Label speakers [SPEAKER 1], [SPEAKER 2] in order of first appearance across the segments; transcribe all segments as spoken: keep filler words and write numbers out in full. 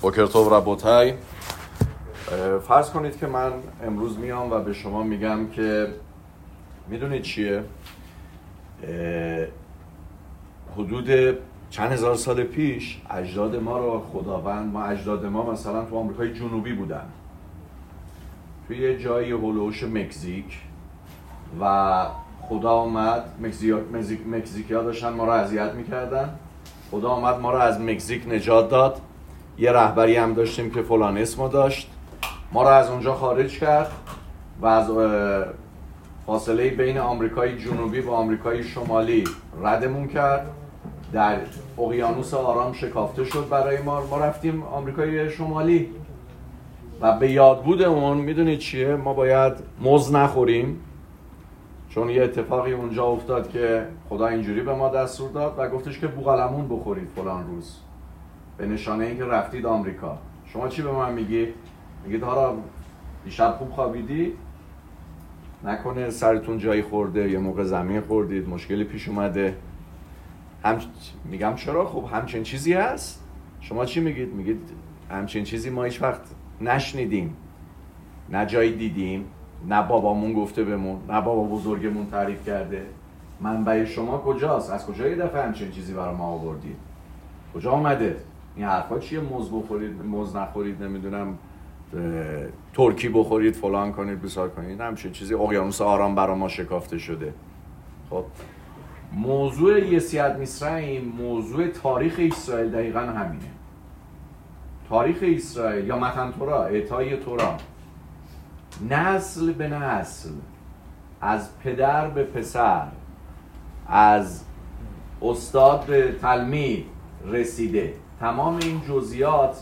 [SPEAKER 1] بوکرتو ربوتای. فرض کنید که من امروز میام و به شما میگم که میدونید چیه؟ حدود چند هزار سال پیش اجداد ما رو خداوند، ما اجداد ما مثلا تو آمریکای جنوبی بودن، توی یه جایی هولوش مکزیک، و خدا اومد، مکزیک مکزیکی ها داشتن ما رو اذیت میکردن، خدا اومد ما رو از مکزیک نجات داد. یه رهبری هم داشتیم که فلان اسمو داشت، ما رو از اونجا خارج کرد و از فاصله بین آمریکای جنوبی و آمریکای شمالی ردمون کرد، در اقیانوس آرام شکافته شد برای ما. ما رفتیم آمریکای شمالی و به یادبود اون میدونید چیه؟ ما باید موز نخوریم، چون یه اتفاقی اونجا افتاد که خدا اینجوری به ما دستور داد و گفتش که بوقلمون بخورید فلان روز، به نشانه این که رفتید آمریکا. شما چی به من میگید؟ میگید هارا دیشب خوب خوابیدی؟ نکنه سرتون جایی خورده یا موقع زمین خوردید مشکلی پیش اومده؟ هم... میگم چرا؟ خب همچین چیزی هست. شما چی میگید؟ میگید همچین چیزی ما هیچ وقت نشنیدیم، نه جایی دیدیم، نه بابامون گفته بهمون، نه بابا بزرگمون تعریف کرده. منبع شما کجاست؟ از کجا یه دفعه همچین چیزی برای ما آوردید؟ کجا آمده؟ این حرفا چیه؟ موز بخورید، موز نخورید، نمیدونم ترکی بخورید، فلان کنید، بسار کنید، همچین چیزی. اقیانوس آرام برای ما شکافته شده. خب موضوع یسیت میسرعیم، موضوع تاریخ اسرائیل دقیقا همینه. تاریخ اسرائیل یا متن تورا، اعطای تورا، نسل به نسل، از پدر به پسر، از استاد به تلمید رسیده. تمام این جزئیات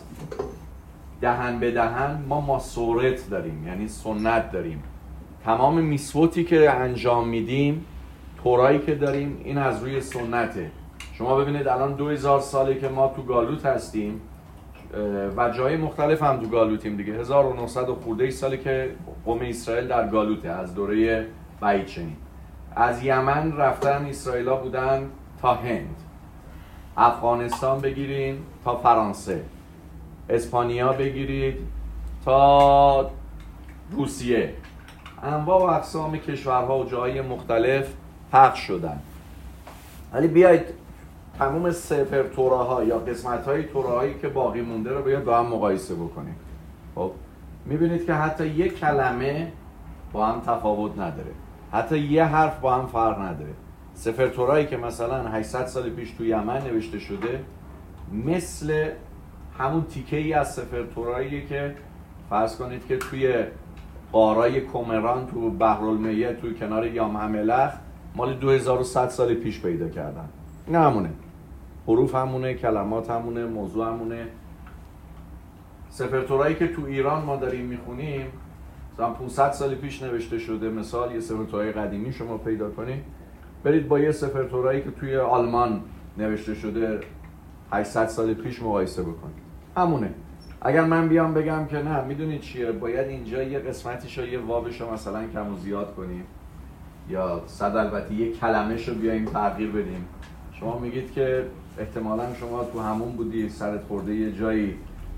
[SPEAKER 1] دهن به دهن ما ماسورت داریم، یعنی سنت داریم. تمام میسوتی که انجام میدیم، تورایی که داریم، این از روی سنته. شما ببینید الان دو هزار ساله که ما تو گالوت هستیم و جای مختلف هم تو گالوتیم دیگه. هزار و نهصد و خورده ساله که قوم اسرائیل در گالوته، از دوره بعید شنید. از یمن رفتن اسرائیلا بودن تا هند، افغانستان بگیرین تا فرانسه، اسپانیا بگیرید تا روسیه، انواع و اقسام کشورها و جاهای مختلف پخش شدن. ولی بیایید تمام سفر توراها یا قسمت‌های توراهایی که باقی مونده رو بیاید با هم مقایسه بکنید. خب می‌بینید که حتی یک کلمه با هم تفاوت نداره، حتی یه حرف با هم فرق نداره. سفر تورایی که مثلا هشتصد سال پیش تو یمن نوشته شده مثل همون تیکه‌ای از سفر تورایی که فرض کنید که توی غارای کومران تو بحرالمیه توی کنار یام هملخ مال دو هزار و صد سال پیش پیدا کردن. نه همونه، حروف همونه، کلمات همونه، موضوع همونه. سفر تورایی که تو ایران ما داریم میخونیم مثلا پانصد سال پیش نوشته شده. مثال یه سفر تورای قدیمی شما پیدا کنید، برید با یه سفر تورایی که توی آلمان نوشته شده هشتصد سال پیش مقایسه بکنید، همونه. اگر من بیام بگم که نه میدونید چیه، باید اینجا یه قسمتیشو یه وابشو مثلا کم و زیاد کنیم یا صد البته یه کلمه‌شو بیایم تغییر بدیم، شما میگید که احتمالاً شما تو همون بودی، سرت خورده یه جایی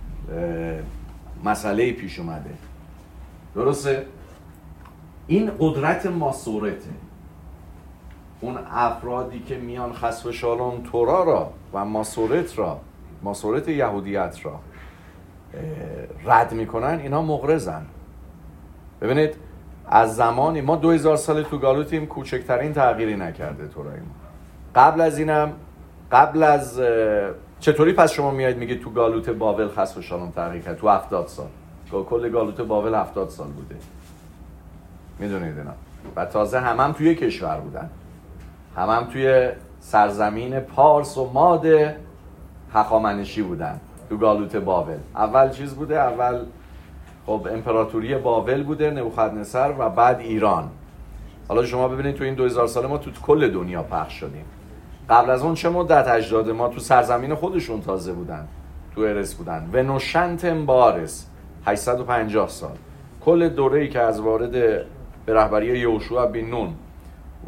[SPEAKER 1] مسئله پیش اومده. درسته؟ این قدرت ماسورته. اون افرادی که میان خسف شالون تورا را و ماسورت را، ماسورت یهودیت را رد میکنن، اینا مغرضن. ببینید از زمانی ما دو هزار سال تو گالوتیم، کوچکترین تغییری نکرده تورای ما. قبل از اینم، قبل از چطوری پس شما میایید میگید تو گالوت بابل خسف شالون تغییر کرد؟ تو هفتاد سال، کل گالوت بابل هفتاد سال بوده، میدونید اینا. و تازه همم هم توی کشور بودن، همم هم توی سرزمین پارس و ماد هخامنشی بودن تو گالوت بابل. اول چیز بوده، اول خب امپراتوری بابل بوده، نبوخدنصر، و بعد ایران. حالا شما ببینید تو این دو هزار سال ما تو کل دنیا پخش شدیم. قبل از اون چه مدت اجداد ما تو سرزمین خودشون تازه بودن، تو ارس بودن. و نوشنتم بارس هشتصد و پنجاه سال. کل دوره‌ای که از وارد به رهبری یهوشع بن نون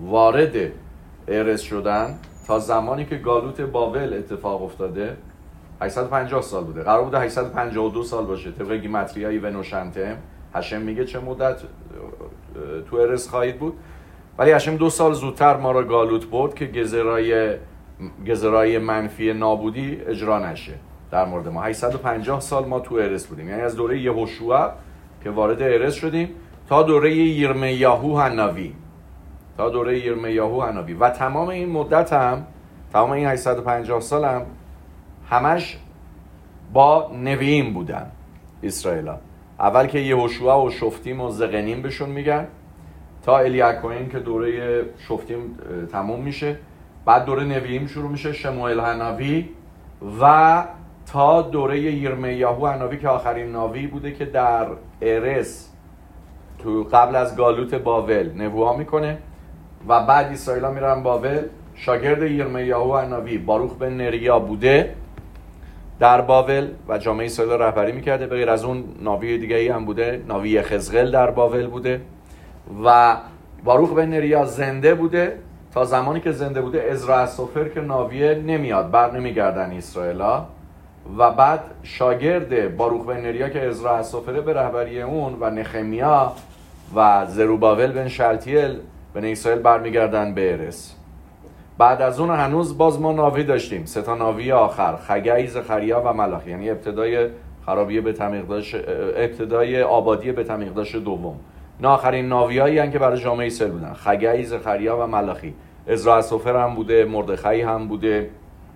[SPEAKER 1] وارد ارس شدن تا زمانی که گالوت بابل اتفاق افتاده هشتصد و پنجاه سال بوده. قرار بوده هشتصد و پنجاه و دو سال باشه طبق گیمتریای ونوشنتم. هشم میگه چه مدت تو ارس خواهید بود، ولی هشم دو سال زودتر ما رو گالوت برد که گزرای گزرای منفی نابودی اجرا نشه در مورد ما. هشتصد و پنجاه سال ما تو ارس بودیم، یعنی از دوره یهوشوع که وارد ارس شدیم تا دوره یرمیاهو حنوی تا دوره یرمیاهو حنوی و تمام این مدت هم تمام این هشتصد و پنجاه سال هم همش با نوییم بودن اسرائیل. اول که یهوشوع و شفتیم و زقنیم بهشون میگن تا الیاکوین که دوره شفتیم تموم میشه، بعد دوره نوییم شروع میشه شموئل حنوی و تا دوره یرمیاهو حنوی که آخرین نبی بوده که در ارس تو قبل از گالوت بابل نبوء میکنه و بعد اسرائیل میرن بابل. شاگرد یرمیاهو حنوی باروخ بن نریا بوده در بابل و جامعه اسرائیل رهبری میکرده. به غیر از اون نبی دیگه ای هم بوده، نبی یخزقل در بابل بوده و باروخ بن نریا زنده بوده تا زمانی که زنده بوده. عزرا اسوفر که ناویه نمیاد، بر نمیگردن اسرائیلا و بعد شاگرد باروخ بن نریا که عزرا اسوفر به رهبری اون و نخمیا و زروبابل بن شلتیل به اسرائیل برمیگردن به ارس. بعد از اون هنوز باز ما ناوی داشتیم، سه تا ناوی آخر، خگی، زکریا و ملاخی، یعنی ابتدای خرابی به تمیقداش، ابتدای آبادی به تمیقداش دوم. نه آخرین ناویایی هستند که برای جامعه اسرائیل بودن، خگی، زکریا و ملاخی. عزرا اسوفر هم بوده، مردخی هم بوده،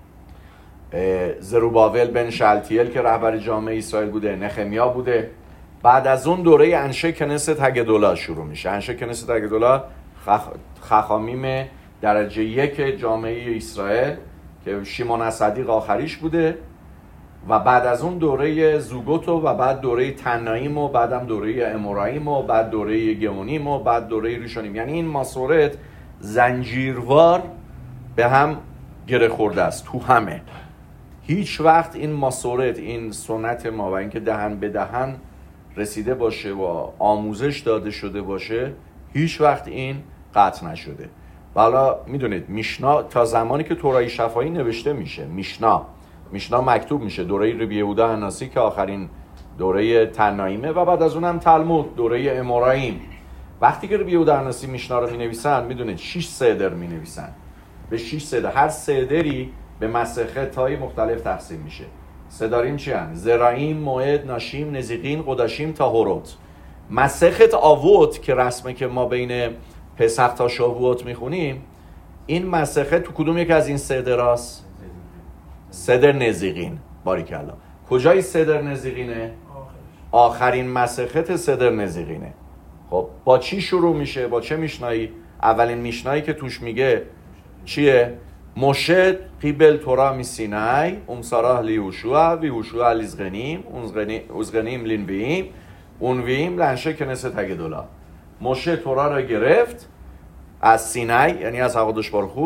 [SPEAKER 1] زروبابل بن شلتیل که رهبر جامعه اسرائیل بوده، نخمیا بوده. بعد از اون دوره انشه کنست هگدولا شروع میشه. انشه کنست هگدولا خخ... خخامیم درجه یک جامعه اسرائیل که شیمون اصدیق آخریش بوده و بعد از اون دوره زوگوتو و بعد دوره تنایم و بعدم دوره امورایم و بعد دوره گئونیم و بعد دوره ریشونیم. یعنی این مسورت زنجیروار به هم گره خورده است تو همه. هیچ وقت این مسورت، این سنت ما و اینکه دهن به دهن رسیده باشه و آموزش داده شده باشه، هیچ وقت این قطع نشده. حالا میدونید میشنا تا زمانی که تورای شفاهی نوشته میشه، میشنا میشنا مکتوب میشه دوره ربی یهودا حناسی که آخرین دوره تنایمه و بعد از اونم تلمود دوره امورایم. وقتی که ربی یهودا حناسی میشنا رو مینویسن میدونید شش سدر مینویسن، به شش سدر، هر سدری به مسخت های مختلف تقسیم میشه. سداریم چی هن؟ زرائیم، موعد، ناشیم، نزیقین، قداشیم، تاهورت. مسخت آوت که رسمه که ما بین پسخ تا شاووت میخونیم، این مسخت تو کدوم یک از این سدراست؟ سدر نزیقین. باریکلا. کجای سدر نزیقینه؟ آخرین مسخت سدر نزیقینه. خب با چی شروع میشه؟ با چه میشنایی؟ اولین میشنایی که توش میگه چیه؟ موشه قیبل تورا می سینای امساراه لیوشوع و یوشوع لیزغنیم اوزغنیم لینویم اونویم لنشه کنست هگدولا. موشه تورا را گرفت از سینای، یعنی از حقادش بارخو،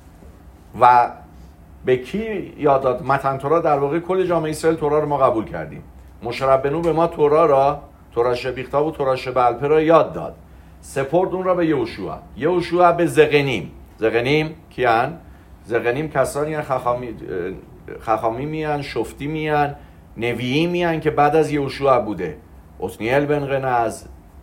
[SPEAKER 1] و به کی یاد داد؟ متن تورا، در واقع کل جامعه اسرائیل تورا رو ما قبول کردیم. موشه ربنو به ما تورا را، تورا شبیختا و تورا شبالپه را یاد داد، سپرد اون را به یهوشوع. یهوشوع به زقنیم. زقنیم کیان؟ زقنیم کسانی هن خخامی خخامی میان، شفتی میان، نویی میان که بعد از یهوشوع بوده. عتنیل بن قنز،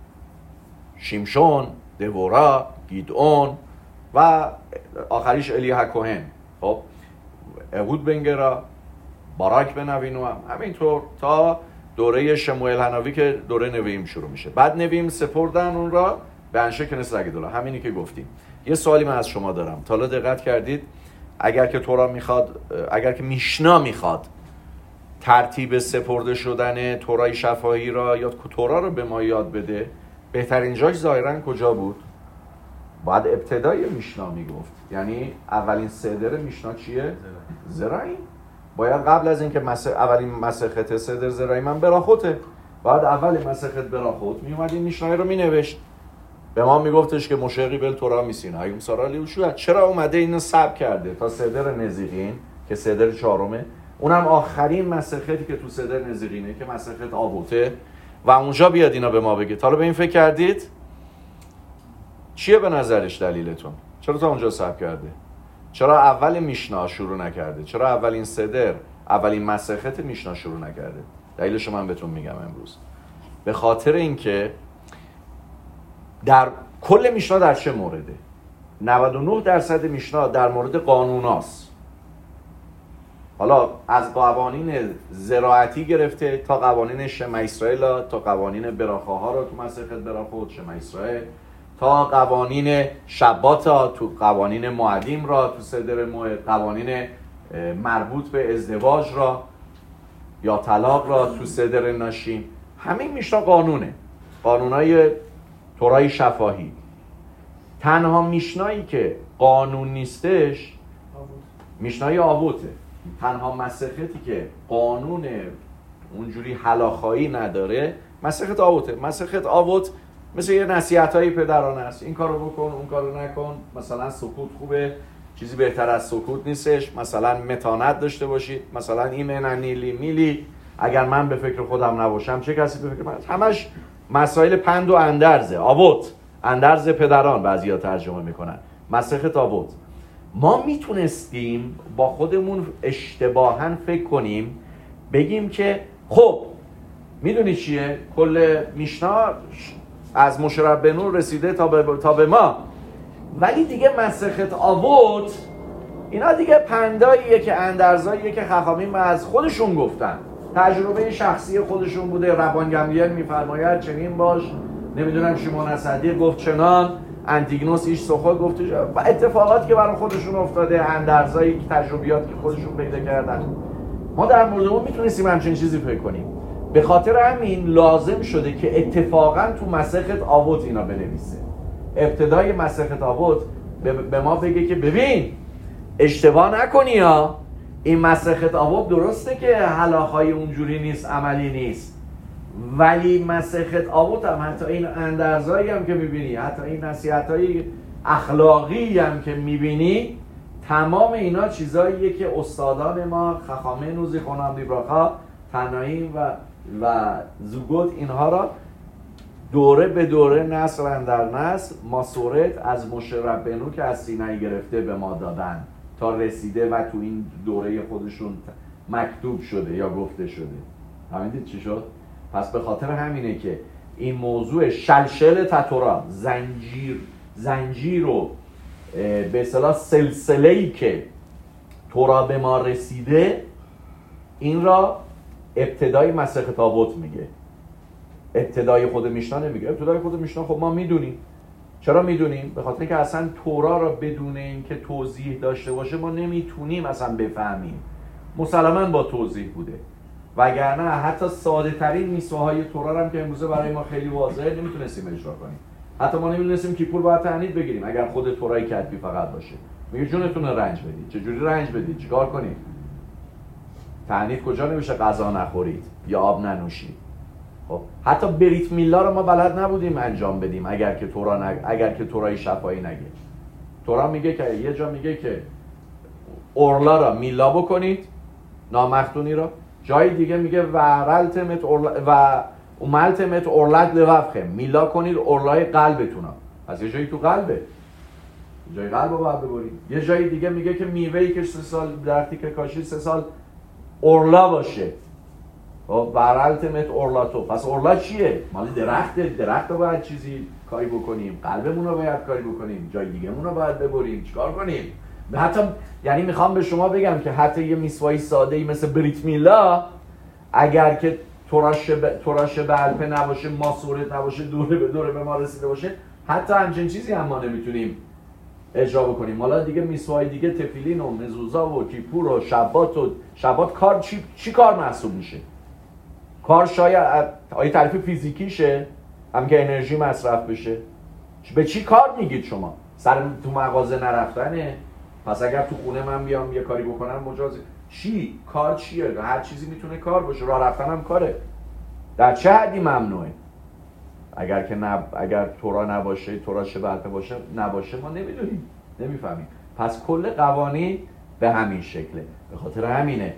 [SPEAKER 1] شیمشون، دورا، گیدئون و آخریش الیه کوهن. خب اهود بن گرا، باراک بن اوینو هم همینطور تا دوره شموئل حنوی که دوره نوییم شروع میشه. بعد نوییم سپردن اون را به انشه کنست هگدولا. همینی که گفتیم. یه سوالی من از شما دارم، تا حالا دقت کردید اگر که تورا میخواد، اگر که میشنا میخواد ترتیب سپرده شدن تورای شفاهی را یا تورا رو به ما یاد بده، بهترین جاش ظاهرا کجا بود؟ باید ابتدای میشنا میگفت. یعنی اولین سدر میشنا چیه؟ زرعیم. باید قبل از اینکه مس... اولین مسخت سدر زرعیم هم براخوته، باید اول مسخت براخوت میومد این میشنای رو مینوشت، به ما میگفتش که مشرقی بل تورا میسین هایوم سارا لیوشوع. چرا اومده اینو سب کرده تا سدر نزیقین که سدر چهارمه، اونم آخرین مسختی که تو سدر نزیقینه که مسخت آبوته، و اونجا بیاد اینا به ما بگه. حالا به این فکر کردید؟ چیه به نظرش دلیلتون؟ چرا تا اونجا سب کرده؟ چرا اول میشنا شروع نکرده؟ چرا اولین سدر اولین مسخت میشنا شروع نکرده. دلیلش من بهتون میگم امروز. به خاطر اینکه در کل میشنا در چه مورده؟ نود و نه درصد میشنا در مورد قانوناست. حالا از قوانین زراعتی گرفته تا قوانین شمع اسرائیل، تا قوانین براخه ها رو تو مسخت براخه و شمع اسرائیل، تا قوانین شبات ها تو قوانین معلیم را تو صدر موعد، قوانین مربوط به ازدواج را یا طلاق را تو صدر ناشیم. همین میشنا قانونه، قانونای تورای شفاهی. تنها میشنایی که قانون نیستش میشنای آووته. تنها مسختی که قانون اونجوری حلاخایی نداره مسخت آووته. مسخت آووت مثل یه نصیحت‌های پدرانه است. این کارو بکن، اون کارو نکن. مثلا سکوت خوبه، چیزی بهتر از سکوت نیستش. مثلا متانت داشته باشید. مثلا ایمن نیلی میلی، اگر من به فکر خودم نباشم چه کسی به فکر من؟ همش مسائل پند و اندرزه. آووت، اندرز پدران بعضیا ترجمه میکنن. مسخت آووت. ما میتونستیم با خودمون اشتباهاً فکر کنیم بگیم که خب میدونی چیه؟ کل میشنا از مشه ربینو رسیده تا به, تا به ما، ولی دیگه مسخت آووت اینا دیگه پنداییه که اندرزاییه که خخامیم از خودشون گفتن، تجربه شخصی خودشون بوده. ربان گملیل میفرماید چنین باش، نمیدونم شیمون اصدی گفت چنان، انتیگنوس ایش سوخا گفتش، و اتفاقاتی که برای خودشون افتاده، اندرزایی که تجربیات که خودشون پیدا کردن. ما در مورد اون میتونستیم همچین چیزی فکر کنیم. به خاطر همین لازم شده که اتفاقا تو مسخت آووت اینا بنویسه. ابتدای مسخت آووت به ما بگه که ببین اشتباه نکنی ها، این مسخت آووت درسته که حلاخای اونجوری نیست، عملی نیست، ولی مسخت آووت هم حتی این اندرزایی هم که میبینی، حتی این نصیحت‌های اخلاقی هم که میبینی، تمام اینا چیزاییه که استادان ما خخامین زیخونهم لیبراخا، تنایم و و زوگوت اینها را دوره به دوره، نسل اندر نسل، ماسورت از مشه ربینو که از سینای گرفته به ما دادن تا رسیده و تو این دوره خودشون مکتوب شده یا گفته شده. همین چی شد؟ پس به خاطر همینه که این موضوع شلشل تتورا، زنجیر زنجیر و به اصطلاح سلسله‌ای که تورا به ما رسیده، این را ابتدای مسخت آووت میگه، ابتدای خود میشنا نمیگه. ابتدای خود میشنا خب ما میدونیم. چرا میدونیم؟ به خاطر اینکه اصلا تورا را بدون اینکه توضیح داشته باشه ما نمیتونیم اصلا بفهمیم. مسلماً با توضیح بوده، وگرنه حتی ساده ترین میسواهای تورا هم که امروزه برای ما خیلی واضحه نمیتونستیم اجرا کنیم. حتی ما نمیدونستیم کیپور باید تعنید بگیریم اگر خود تورای کتبی فقط باشه. میگه جونتون رنج بدید. چجوری رنج بدید؟ چیکار کنید؟ تعنید کجا نمیشه غذا نخورید یا آب ننوشید. خب حتی بریت میلا رو ما بلد نبودیم انجام بدیم اگر که تورا نگ... اگر که تورای شفاهی نگه. تورا میگه که یه جا میگه که اورلا را میلا بکنید، نامختونی را. جای دیگه میگه و رلتمت اورلا و اوملتمت اورلت لوفخه، میلا کنید اورلای قلبتون. از یه جایی تو قلبه، جای قلب رو باید ببرید. یه جای دیگه میگه که میوهی که سه سال درختی که کاشی سه سال اورلا باشه. و برالتمت اورلاتو. پس اورلا چیه؟ مال درخته. درخت رو باید چیزی کاری بکنیم، قلبمون رو باید کاری بکنیم، جای دیگه‌مون رو باید ببریم، چیکار کنیم؟ حتی یعنی میخوام به شما بگم که حتی یه میسوای ساده‌ای مثل بریت میلا اگر که توراش ب... توراش بلپه نباشه، ماسورت نباشه، دوره به دوره به ما رسیده باشه، حتی همچین چیزی هم ما نمیتونیم اجرا بکنیم. حالا دیگه میسوای دیگه تفیلین و مزوزا و کیپور و شبات و شبات کار چی چی کار محسوب میشه؟ کار شاید آیه تعریف فیزیکیشه، هم که انرژی مصرف بشه. به چی کار میگید شما؟ سر تو مغازه نرفتنه؟ پس اگر تو خونه من بیام یه کاری بکنم مجازی چی؟ کار چیه؟ هر چیزی میتونه کار باشه. راه رفتن هم کاره. در چه حدی ممنوعه؟ اگر که نب... اگر تورا نباشه، تورا شبهت باشه نباشه، ما نمیدونیم، نمیفهمیم. پس کل قوانین به همین شکله. به خاطر همینه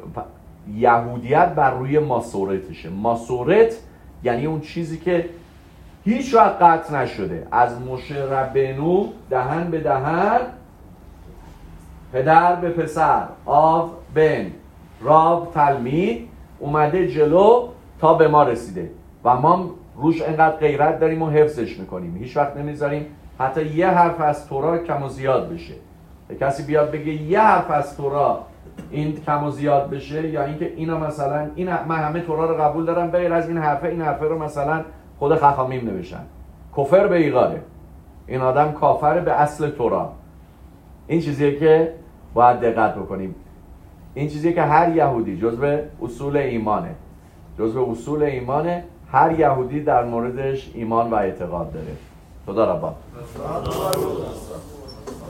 [SPEAKER 1] یهودیت بر روی ماسورتشه. ماسورت یعنی اون چیزی که هیچ وقت قطع نشده، از مشه ربینو دهن به دهن، پدر به پسر، آب بن، راو تلمید اومده جلو تا به ما رسیده و ما روش انقدر غیرت داریم و حفظش میکنیم، هیچ وقت نمیذاریم حتی یه حرف از تورا کم و زیاد بشه. کسی بیاد بگه یه حرف از تورا این کم و زیاد بشه، یا اینکه اینا مثلا این من همه تورا رو قبول دارم غیر از این حرفه، این حرفه رو مثلا خود خخامیم نوشتن، کفر به ایغاره، این آدم کافره به اصل تورا. این چیزیه که باید دقت بکنیم. این چیزیه که هر یهودی جزو اصول ایمانه، جزو اصول ایمانه، هر یهودی در موردش ایمان و اعتقاد داره. خدا ربا.